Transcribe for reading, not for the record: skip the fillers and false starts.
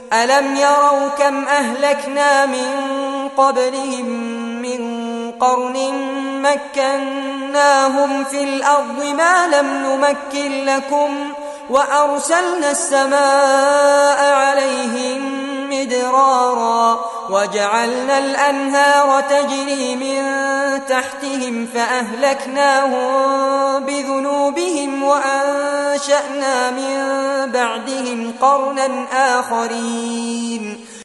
ألم يروا كم أهلكنا من قبلهم من قرن مكناهم في الأرض ما لم نمكن لكم وأرسلنا السماء عليهم مدرارا وجعلنا الأنهار تجري من تحتهم فأهلكناهم بذنوبهم وأنشأنا من بعدهم قرنا آخرين